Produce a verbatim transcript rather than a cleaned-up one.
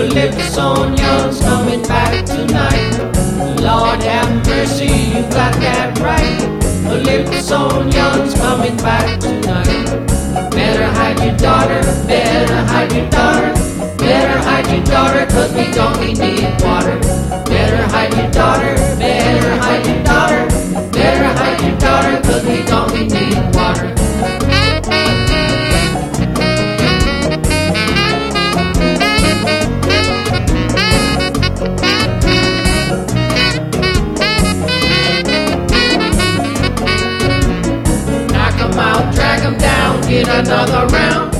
lips on young's coming back tonight. Lord have mercy, you got that right. The lips on young's coming back tonight. Better hide your daughter, better hide your daughter. Better hide your daughter, cause we donkey need water. Better hide your daughter, better hide your daughter. Better hide your daughter, cause we donkey need water. Knock 'em out, drag 'em down, get another round.